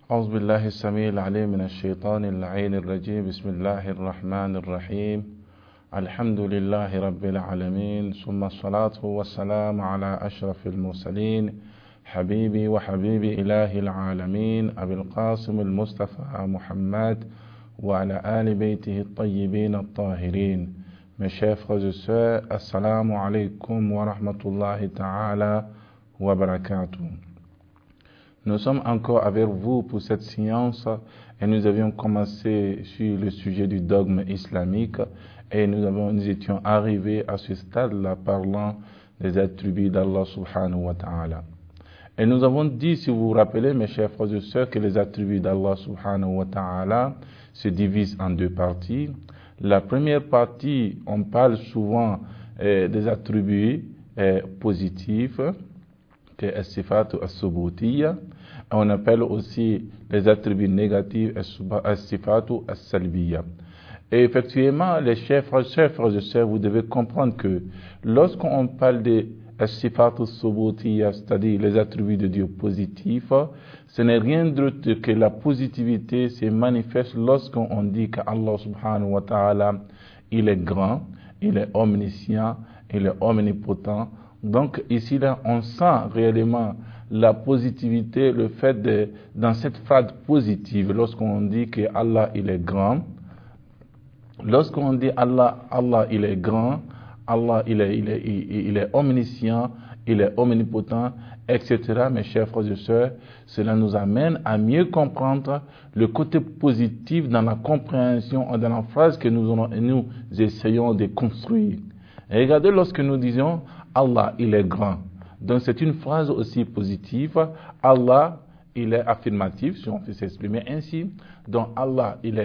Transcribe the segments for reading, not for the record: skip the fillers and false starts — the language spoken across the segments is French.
أعوذ بالله السميع العليم من الشيطان اللعين الرجيم. بسم الله الرحمن الرحيم. الحمد لله رب العالمين، ثم الصلاة والسلام على أشرف المرسلين حبيبي وحبيبي إله العالمين أبي القاسم المصطفى محمد وعلى آل بيته الطيبين الطاهرين. Mes chers frères et sœurs, assalamu alaikum wa rahmatullahi ta'ala wa barakatuh. Nous sommes encore avec vous pour cette séance et nous avions commencé sur le sujet du dogme islamique et nous étions arrivés à ce stade-là parlant des attributs d'Allah subhanahu wa ta'ala. Et nous avons dit, si vous vous rappelez, mes chers frères et sœurs, que les attributs d'Allah subhanahu wa ta'ala se divisent en deux parties. La première partie, on parle souvent des attributs positifs, que as-sifat as-subutiyya. On appelle aussi les attributs négatifs as-sifat as-salbiyya. Et effectivement, les chers frères et sœurs, vous devez comprendre que lorsqu'on parle des as-sifat as-subutiyya, c'est-à-dire les attributs de Dieu positifs, ce n'est rien d'autre que la positivité se manifeste lorsqu'on dit qu'Allah subhanahu wa ta'ala, il est grand, il est omniscient, il est omnipotent. Donc ici, là, on sent réellement la positivité, le fait de, dans cette phrase positive, lorsqu'on dit que Allah, il est grand, lorsqu'on dit Allah, il est grand, Allah, il est omniscient, il est omnipotent, etc. Mes chers frères et sœurs, cela nous amène à mieux comprendre le côté positif dans la compréhension, dans la phrase que nous essayons de construire. Et regardez, lorsque nous disons Allah, il est grand. Donc c'est une phrase aussi positive. Allah, il est affirmatif, si on peut s'exprimer ainsi. Donc Allah, il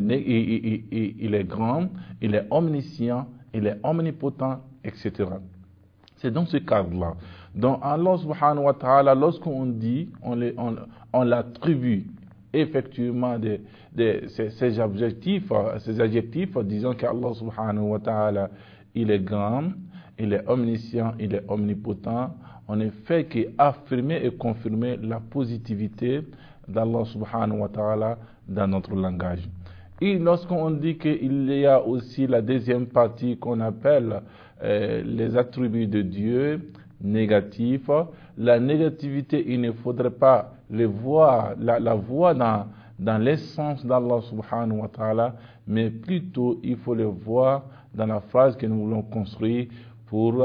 est grand, il est omniscient, il est omnipotent, etc. C'est dans ce cadre-là. Donc Allah subhanahu wa ta'ala, lorsqu'on dit, on l'attribue effectivement ces adjectifs, disons qu'Allah subhanahu wa ta'ala, il est grand, il est omniscient, il est omnipotent. On ne fait qu'affirmer et confirmer la positivité d'Allah subhanahu wa ta'ala dans notre langage. Et lorsqu'on dit qu'il y a aussi la deuxième partie qu'on appelle les attributs de Dieu négatifs, la négativité, il ne faudrait pas la voir dans l'essence d'Allah subhanahu wa ta'ala, mais plutôt il faut le voir dans la phrase que nous voulons construire pour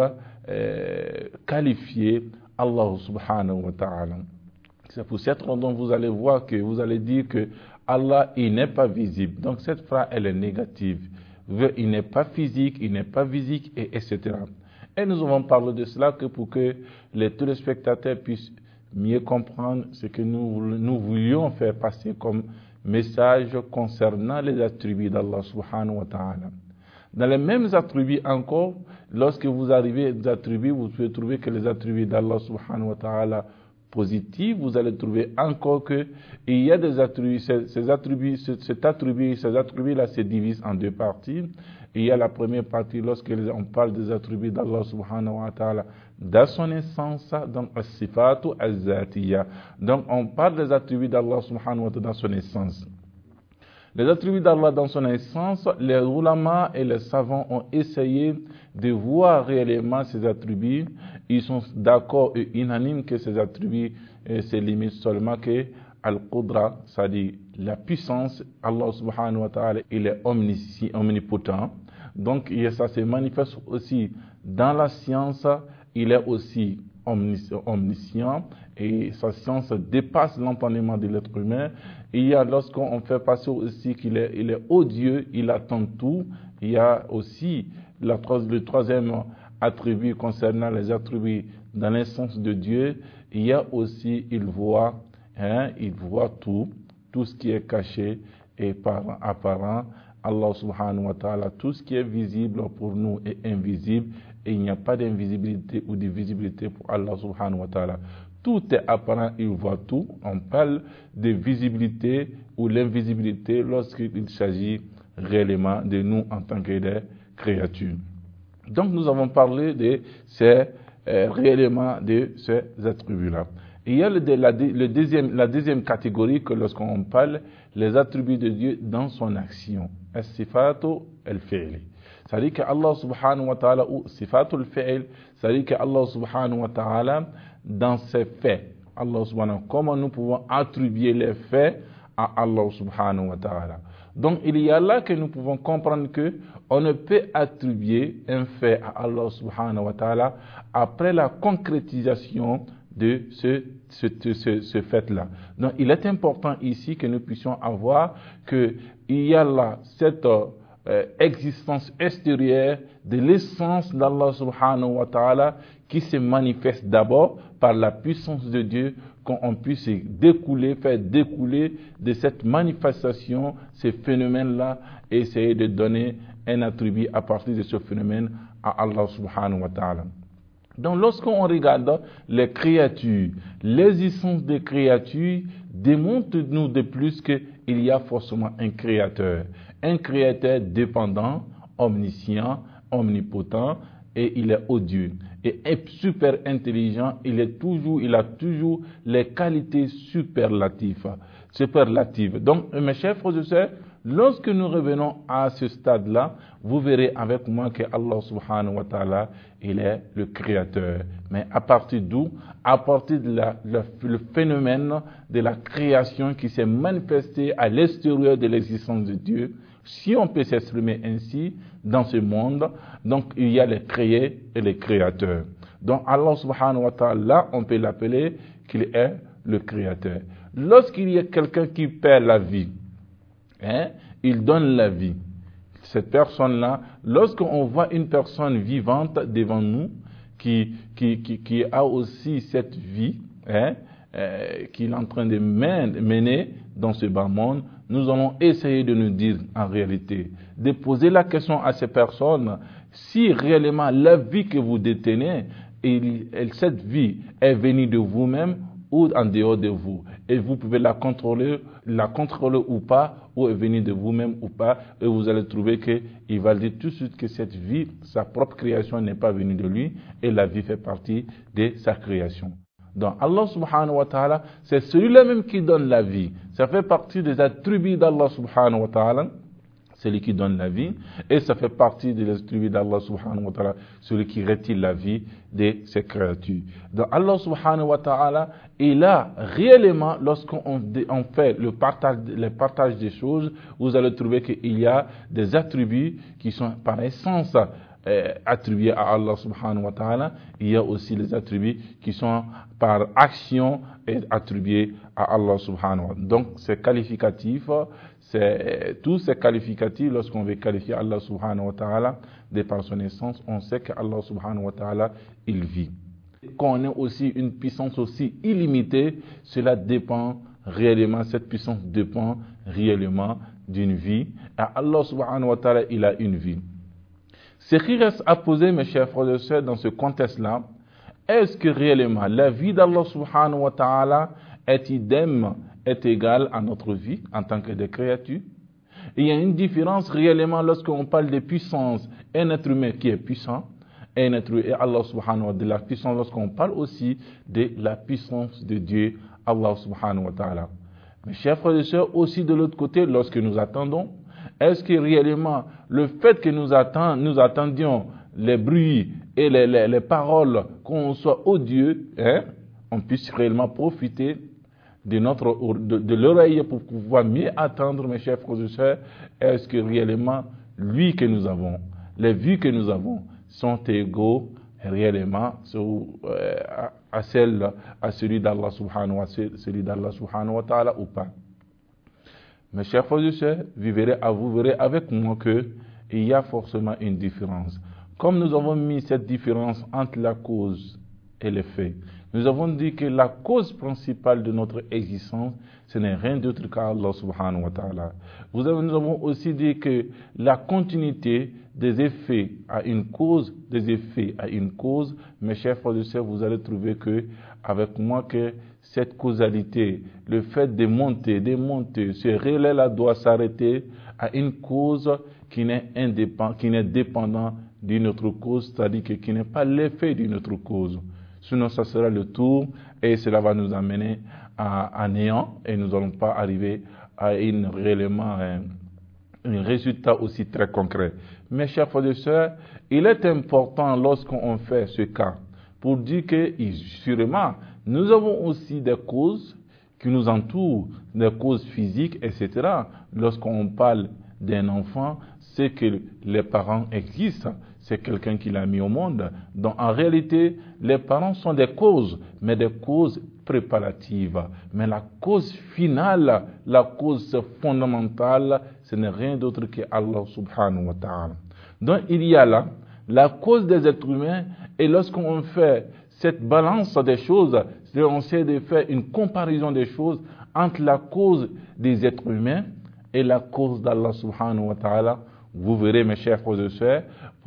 qualifier Allah subhanahu wa ta'ala. C'est pour cette raison que vous allez voir que vous allez dire que Allah, il n'est pas visible. Donc cette phrase, elle est négative. Il n'est pas physique, il n'est pas visible, etc. Et nous avons parlé de cela que pour que les téléspectateurs puissent mieux comprendre ce que nous voulions faire passer comme message concernant les attributs d'Allah subhanahu wa ta'ala. Dans les mêmes attributs encore, lorsque vous arrivez aux attributs, vous pouvez trouver que les attributs d'Allah subhanahu wa ta'ala positifs, vous allez trouver encore que il y a des attributs, ces attributs-là se divisent en deux parties. Il y a la première partie lorsque on parle des attributs d'Allah subhanahu wa ta'ala dans son essence, donc as-sifatu az-zatiyya. Donc on parle des attributs d'Allah subhanahu wa ta'ala dans son essence. Les attributs d'Allah dans son essence, les ulama et les savants ont essayé de voir réellement ces attributs. Ils sont d'accord et unanimes que ces attributs se limitent seulement que al-qudra, c'est-à-dire la puissance. Allah subhanahu wa ta'ala, il est omnipotent. Donc ça se manifeste aussi dans la science, il est aussi omniscient et sa science dépasse l'entendement de l'être humain. Il y a lorsqu'on fait passer aussi qu'il est odieux, il attend tout. Il y a aussi le troisième attribut concernant les attributs dans l'essence de Dieu. Il y a aussi, il voit tout ce qui est caché et apparent. Allah subhanahu wa ta'ala, tout ce qui est visible pour nous est invisible et il n'y a pas d'invisibilité ou de visibilité pour Allah subhanahu wa ta'ala. Tout est apparent, il voit tout. On parle de visibilité ou l'invisibilité lorsqu'il s'agit réellement de nous en tant que des créatures. Donc nous avons parlé de réellement de ces attributs-là. Il y a la deuxième catégorie que lorsqu'on parle, les attributs de Dieu dans son action. As-sifatu al-fi'li. C'est-à-dire qu'Allah subhanahu wa ta'ala, ou sifatu al-fi'l, c'est-à-dire qu'Allah subhanahu wa ta'ala, dans ses faits, Allah subhanahu, comment nous pouvons attribuer les faits à Allah subhanahu wa ta'ala. Donc il y a là que nous pouvons comprendre que on ne peut attribuer un fait à Allah subhanahu wa ta'ala après la concrétisation de ce fait-là. Donc il est important ici que nous puissions avoir qu'il y a là cette existence extérieure de l'essence d'Allah subhanahu wa ta'ala qui se manifeste d'abord par la puissance de Dieu, qu'on puisse faire découler de cette manifestation, ces phénomènes-là, et essayer de donner un attribut à partir de ce phénomène à Allah subhanahu wa ta'ala. Donc lorsqu'on regarde les créatures, l'existence des créatures démontre-nous de plus qu'il y a forcément un créateur dépendant, omniscient, omnipotent, et il est odieux et super intelligent. Il a toujours les qualités superlatives. Donc mes chers frères et sœurs, lorsque nous revenons à ce stade-là, vous verrez avec moi que Allah subhanahu wa ta'ala, il est le créateur. Mais à partir d'où? À partir de le phénomène de la création qui s'est manifesté à l'extérieur de l'existence de Dieu. Si on peut s'exprimer ainsi dans ce monde, donc il y a les créés et les créateurs. Donc Allah subhanahu wa ta'ala, on peut l'appeler qu'il est le créateur. Lorsqu'il y a quelqu'un qui perd la vie, il donne la vie. Cette personne-là, lorsqu'on voit une personne vivante devant nous, qui a aussi cette vie, qu'il est en train de mener dans ce bas monde, nous allons essayer de nous dire en réalité, de poser la question à ces personnes, si réellement la vie que vous détenez, cette vie est venue de vous-même ou en dehors de vous, et vous pouvez la contrôler ou pas, ou est venue de vous-même ou pas, et vous allez trouver qu'il va dire tout de suite que cette vie, sa propre création n'est pas venue de lui, et la vie fait partie de sa création. Donc Allah subhanahu wa ta'ala, c'est celui-là même qui donne la vie. Ça fait partie des attributs d'Allah subhanahu wa ta'ala, celui qui donne la vie, et ça fait partie des attributs d'Allah subhanahu wa ta'ala, celui qui retire la vie de ses créatures. Donc Allah subhanahu wa ta'ala, il a réellement, lorsqu'on fait le partage des choses, vous allez trouver qu'il y a des attributs qui sont par essence attribués à Allah subhanahu wa ta'ala. Il y a aussi les attributs qui sont par action et attribués à Allah subhanahu wa ta'ala. Donc c'est qualificatif, tous ces qualificatifs, lorsqu'on veut qualifier Allah subhanahu wa ta'ala de par son essence, on sait que Allah subhanahu wa ta'ala, il vit. Qu'on ait aussi une puissance aussi illimitée, cela dépend réellement, cette puissance dépend réellement d'une vie. Et Allah subhanahu wa ta'ala, il a une vie. Ce qui reste à poser, mes chers frères et sœurs, dans ce contexte-là, est-ce que réellement la vie d'Allah subhanahu wa ta'ala est égale à notre vie en tant que des créatures? Il y a une différence réellement lorsqu'on parle de puissance. Un être humain qui est puissant, et Allah subhanahu wa ta'ala, de la puissance, lorsqu'on parle aussi de la puissance de Dieu, Allah subhanahu wa ta'ala. Mes chers frères et sœurs, aussi de l'autre côté, lorsque nous attendons, est-ce que réellement le fait que nous attendions les bruits et les paroles, qu'on soit odieux, on puisse réellement profiter de l'oreille pour pouvoir mieux attendre, mes chers frères et sœurs? Est-ce que réellement lui que nous avons, les vues que nous avons, sont égaux réellement à celui d'Allah subhanahu wa ta'ala ou pas? Mes chers frères et sœurs, vous verrez avec moi qu'il y a forcément une différence. Comme nous avons mis cette différence entre la cause et l'effet, nous avons dit que la cause principale de notre existence, ce n'est rien d'autre qu'Allah subhanahu wa ta'ala. Nous avons aussi dit que la continuité des effets à une cause, mes chers frères et sœurs, vous allez trouver avec moi que cette causalité, le fait de monter, ce relais-là doit s'arrêter à une cause qui n'est dépendante d'une autre cause, c'est-à-dire qui n'est pas l'effet d'une autre cause. sinon ça sera le tour et cela va nous amener à néant et nous n'allons pas arriver à un résultat aussi très concret. Mes chers frères et sœurs, il est important lorsqu'on fait ce cas pour dire que sûrement nous avons aussi des causes qui nous entourent, des causes physiques, etc. Lorsqu'on parle d'un enfant, c'est que les parents existent, c'est quelqu'un qui l'a mis au monde. Donc en réalité, les parents sont des causes, mais des causes préparatives. Mais la cause finale, la cause fondamentale, ce n'est rien d'autre que Allah subhanahu wa ta'ala. Donc il y a là la cause des êtres humains, et lorsqu'on fait cette balance des choses, on essaie de faire une comparaison des choses entre la cause des êtres humains et la cause d'Allah subhanahu wa ta'ala, vous verrez mes chers frères et sœurs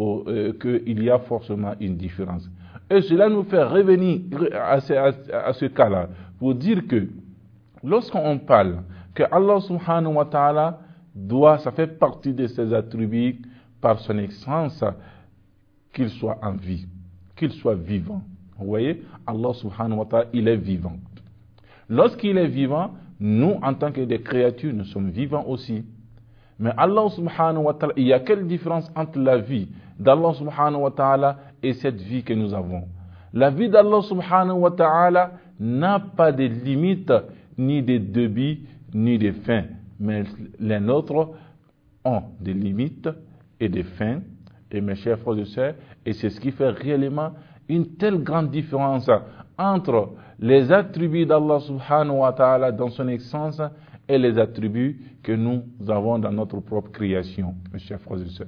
qu'il y a forcément une différence. Et cela nous fait revenir à ce cas-là pour dire que lorsqu'on parle que Allah subhanahu wa ta'ala ça fait partie de ses attributs par son excellence, qu'il soit en vie, qu'il soit vivant. Vous voyez, Allah subhanahu wa ta'ala, il est vivant. Lorsqu'il est vivant, nous, en tant que des créatures, nous sommes vivants aussi. Mais Allah subhanahu wa ta'ala, il y a quelle différence entre la vie d'Allah subhanahu wa ta'ala et cette vie que nous avons? La vie d'Allah subhanahu wa ta'ala n'a pas de limites, ni de début, ni de fin. Mais les nôtres ont des limites et des fins. Et mes chers frères et sœurs, et c'est ce qui fait réellement une telle grande différence entre les attributs d'Allah subhanahu wa ta'ala dans son essence et les attributs que nous avons dans notre propre création, mes chers frères et sœurs.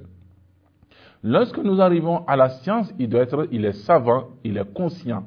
Lorsque nous arrivons à la science, il est savant, il est conscient,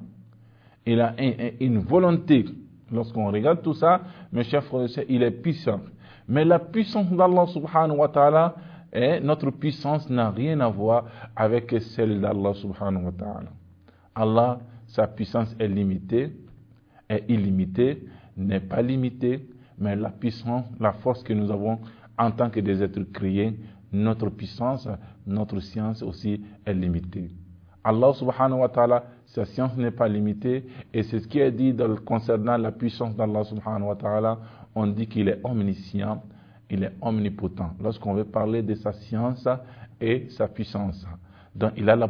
il a une volonté. Lorsqu'on regarde tout ça, mes chers frères et sœurs, il est puissant. Mais la puissance d'Allah subhanahu wa ta'ala, notre puissance n'a rien à voir avec celle d'Allah subhanahu wa ta'ala. Allah, sa puissance est limitée, est illimitée, n'est pas limitée, mais la puissance, la force que nous avons en tant que des êtres créés, notre puissance, notre science aussi est limitée. Allah subhanahu wa ta'ala, sa science n'est pas limitée, et c'est ce qui est dit concernant la puissance d'Allah subhanahu wa ta'ala. On dit qu'il est omniscient, il est omnipotent. Lorsqu'on veut parler de sa science et sa puissance. Donc il a la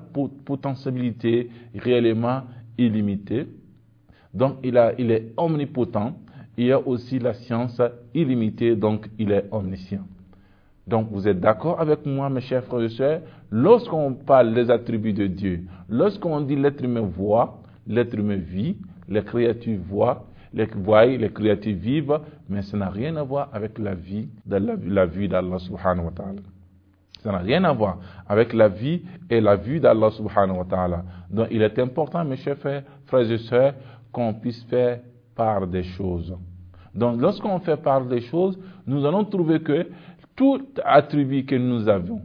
potentialité réellement illimitée. Donc il est omnipotent. Il y a aussi la science illimitée, donc il est omniscient. Donc vous êtes d'accord avec moi, mes chers frères et sœurs, lorsqu'on parle des attributs de Dieu, lorsqu'on dit l'être humain voit, l'être humain vit, les créatures voient, les créatures vivent, mais ça n'a rien à voir avec la vie d'Allah subhanahu wa ta'ala. Ça n'a rien à voir avec la vie et la vue d'Allah subhanahu wa ta'ala. Donc il est important, mes chers frères et sœurs, qu'on puisse faire part des choses. Donc lorsqu'on fait part des choses, nous allons trouver que tout attribut que nous avons,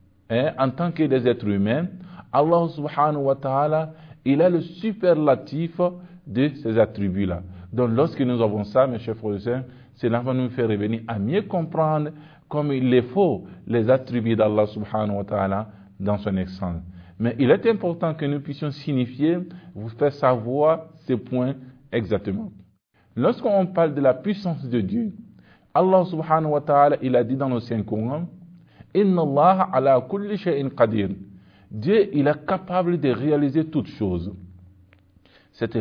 en tant que des êtres humains, Allah subhanahu wa ta'ala, il a le superlatif de ces attributs-là. Donc lorsque nous avons ça, mes chers frères et sœurs, cela va nous faire revenir à mieux comprendre comme il faut les attributs d'Allah subhanahu wa ta'ala dans son essence. Mais il est important que nous puissions signifier, vous faire savoir ces points exactement. Lorsqu'on parle de la puissance de Dieu, Allah subhanahu wa ta'ala, il a dit dans le Saint-Coran, Inna Allah ala kulli shay'in qadir. Dieu, il est capable de réaliser toutes choses. Cette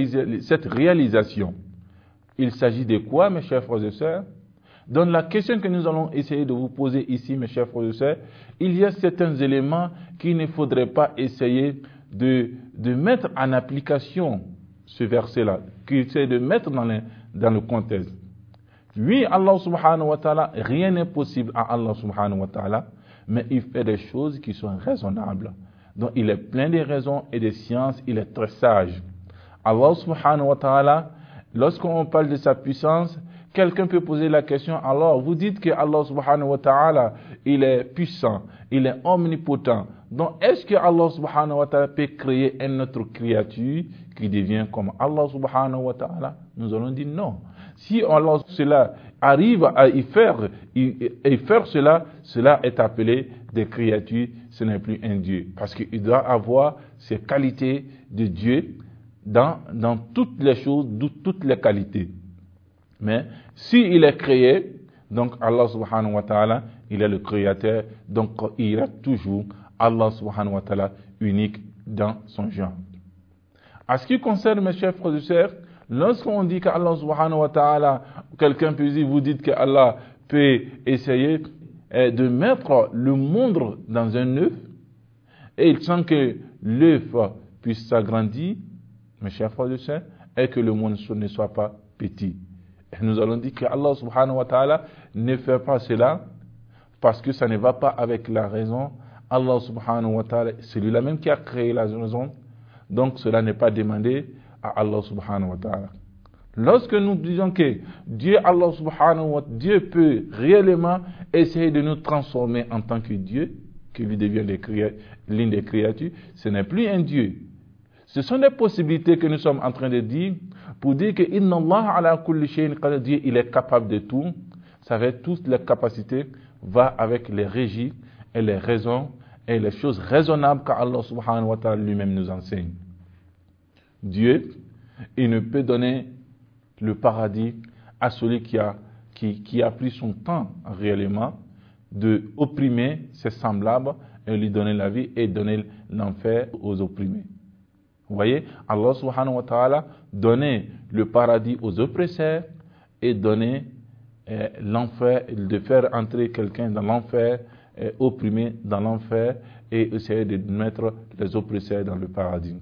réalisation, il s'agit de quoi, mes chers frères et sœurs? Dans la question que nous allons essayer de vous poser ici, mes chers frères et sœurs, il y a certains éléments qu'il ne faudrait pas essayer de mettre en application ce verset-là, qu'il essaie de mettre dans le contexte. Oui, Allah subhanahu wa ta'ala, rien n'est possible à Allah subhanahu wa ta'ala, mais il fait des choses qui sont raisonnables. Donc il est plein de raisons et de sciences, il est très sage. Allah subhanahu wa ta'ala, lorsqu'on parle de sa puissance, quelqu'un peut poser la question, alors vous dites que Allah subhanahu wa ta'ala, il est puissant, il est omnipotent. Donc est-ce que Allah subhanahu wa ta'ala peut créer une autre créature qui devient comme Allah subhanahu wa ta'ala? Nous allons dire non. Si Allah cela arrive à y faire cela, cela est appelé des créatures, ce n'est plus un Dieu. Parce qu'il doit avoir ces qualités de Dieu dans toutes les choses, toutes les qualités. Mais s'il est créé, donc Allah subhanahu wa ta'ala, il est le créateur, donc il est toujours Allah subhanahu wa ta'ala unique dans son genre. À ce qui concerne mes chers frères et sœurs, lorsqu'on dit qu'Allah subhanahu wa ta'ala, quelqu'un peut dire, vous dites que Allah peut essayer de mettre le monde dans un œuf, et il sent que l'œuf puisse s'agrandir, mes chers frères et sœurs, et que le monde ne soit pas petit. Et nous allons dire que Allah subhanahu wa ta'ala ne fait pas cela parce que ça ne va pas avec la raison. Allah subhanahu wa ta'ala, c'est lui-là même qui a créé la raison. Donc cela n'est pas demandé à Allah subhanahu wa ta'ala. Lorsque nous disons que Dieu, Allah subhanahu wa ta'ala, Dieu peut réellement essayer de nous transformer en tant que Dieu, que lui devient l'une des créatures, ce n'est plus un Dieu. Ce sont des possibilités que nous sommes en train de dire pour dire que Inna Allah ala kulli shay'in qadir, Dieu il est capable de tout. Ça veut dire toutes les capacités va avec les régies et les raisons et les choses raisonnables qu'Allah subhanahu wa ta'ala lui-même nous enseigne. Dieu, il ne peut donner le paradis à celui qui a pris son temps réellement de opprimer ses semblables et lui donner la vie et donner l'enfer aux opprimés. Vous voyez, Allah subhanahu wa ta'ala donnait le paradis aux oppresseurs et donnait l'enfer, de faire entrer quelqu'un dans l'enfer, opprimé dans l'enfer et essayer de mettre les oppresseurs dans le paradis.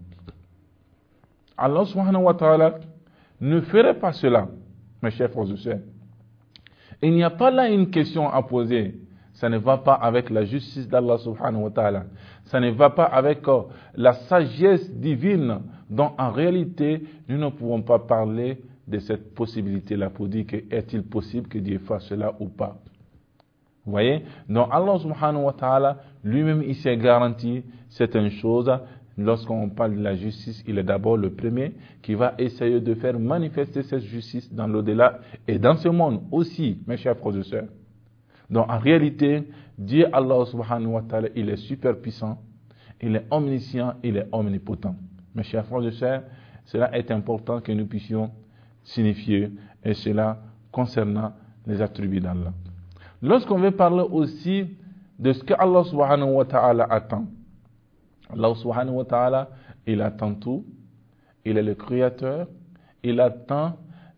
Allah subhanahu wa ta'ala ne ferait pas cela, mes chers frères et sœurs. Il n'y a pas là une question à poser. Ça ne va pas avec la justice d'Allah subhanahu wa ta'ala. Ça ne va pas avec la sagesse divine dont en réalité nous ne pouvons pas parler de cette possibilité-là pour dire que est-il possible que Dieu fasse cela ou pas. Vous voyez? Donc Allah subhanahu wa ta'ala lui-même il s'est garanti certaines choses. Lorsqu'on parle de la justice, il est d'abord le premier qui va essayer de faire manifester cette justice dans l'au-delà et dans ce monde aussi, mes chers frères et sœurs. Donc en réalité, Dieu Allah subhanahu wa ta'ala, il est super puissant, il est omniscient, il est omnipotent. Mes chers frères et sœurs, cela est important que nous puissions signifier, et cela concernant les attributs d'Allah. Lorsqu'on veut parler aussi de ce que Allah subhanahu wa ta'ala attend, Allah subhanahu wa ta'ala, il attend tout, il est le créateur, il attend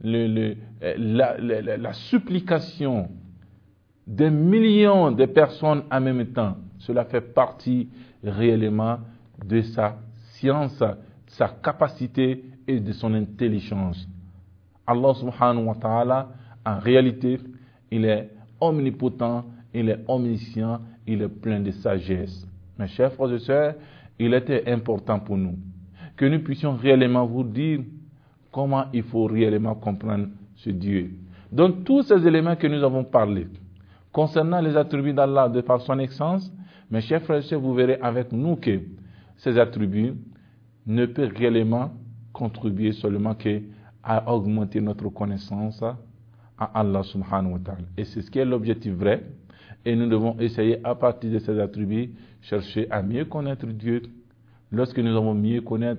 la supplication des millions de personnes en même temps. Cela fait partie réellement de sa science, de sa capacité et de son intelligence. Allah subhanahu wa ta'ala, en réalité, il est omnipotent, il est omniscient, il est plein de sagesse. Mes chers frères et sœurs, il était important pour nous que nous puissions réellement vous dire comment il faut réellement comprendre ce Dieu. Donc tous ces éléments que nous avons parlé, concernant les attributs d'Allah de par son excellence, mes chers frères et sœurs, vous verrez avec nous que ces attributs ne peuvent réellement contribuer seulement qu'à augmenter notre connaissance à Allah subhanahu wa ta'ala. Et c'est ce qui est l'objectif vrai. Et nous devons essayer à partir de ces attributs, chercher à mieux connaître Dieu. Lorsque nous avons mieux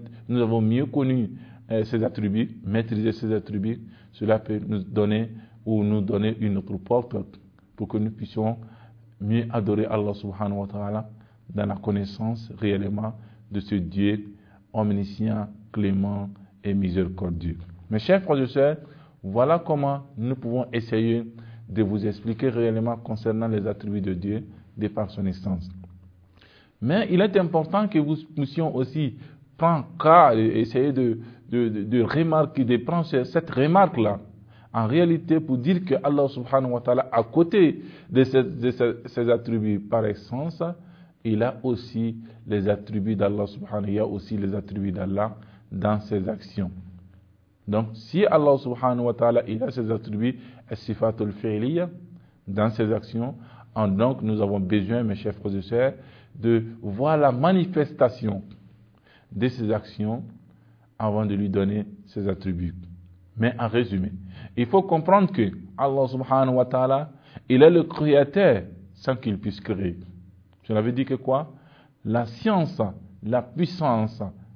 connu ces attributs, maîtriser ces attributs, cela peut nous donner une autre porte pour que nous puissions mieux adorer Allah subhanahu wa ta'ala dans la connaissance réellement de ce Dieu omniscient, clément et miséricordieux. Mes chers frères et sœurs, voilà comment nous pouvons essayer de vous expliquer réellement concernant les attributs de Dieu de par son essence. Mais il est important que vous puissions aussi prendre cas et essayer de remarquer, de prendre cette remarque-là, en réalité pour dire que Allah subhanahu wa ta'ala, à côté de ses attributs par essence, il a aussi les attributs d'Allah subhanahu, il y a aussi les attributs d'Allah dans ses actions. Donc, si Allah subhanahu wa ta'ala, il a ses attributs, as-sifatul fi'liya, dans ses actions, donc nous avons besoin, mes chers frères et sœurs, de voir la manifestation de ses actions avant de lui donner ses attributs. Mais en résumé, il faut comprendre que Allah subhanahu wa ta'ala, il est le créateur sans qu'il puisse créer. Cela veut dire que quoi? La science, la puissance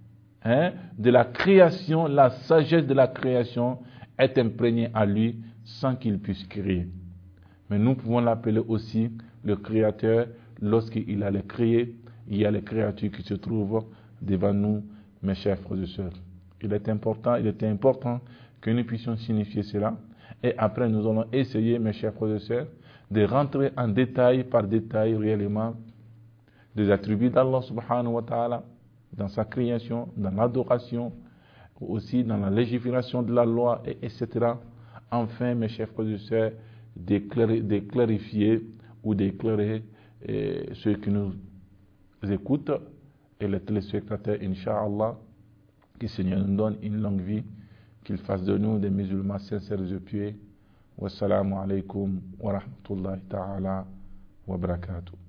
de la création, la sagesse de la création est imprégnée à lui sans qu'il puisse créer. Mais nous pouvons l'appeler aussi le créateur lorsqu'il a les créé, il y a les créatures qui se trouvent devant nous, mes chers frères et sœurs. Il était important que nous puissions signifier cela. Et après, nous allons essayer, mes chers frères et sœurs, de rentrer en détail par détail réellement des attributs d'Allah subhanahu wa ta'ala, dans sa création, dans l'adoration, aussi dans la légifération de la loi, etc. Enfin, mes chers frères et sœurs, de clarifier ou d'éclairer ceux qui nous écoutent et les téléspectateurs, Inch'Allah, que le Seigneur nous donne une longue vie, qu'il fasse de nous des musulmans sincères et pieux. Wassalamu alaikum wa rahmatullahi ta'ala wa barakatuh.